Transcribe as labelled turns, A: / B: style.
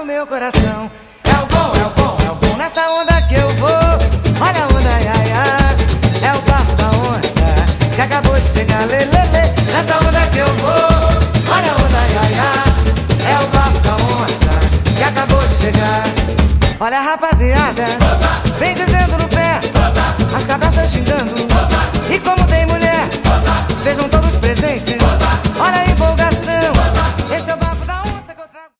A: no meu coração. É o bom, é o bom, é o bom. Nessa onda que eu vou, olha a onda, ia, ia. É o bafo da onça que acabou de chegar, lê, lê, lê. Nessa onda que eu vou, olha a onda, ia, ia. É o bafo da onça que acabou de chegar. Olha a rapaziada, vem dizendo no pé, as cabeças xingando.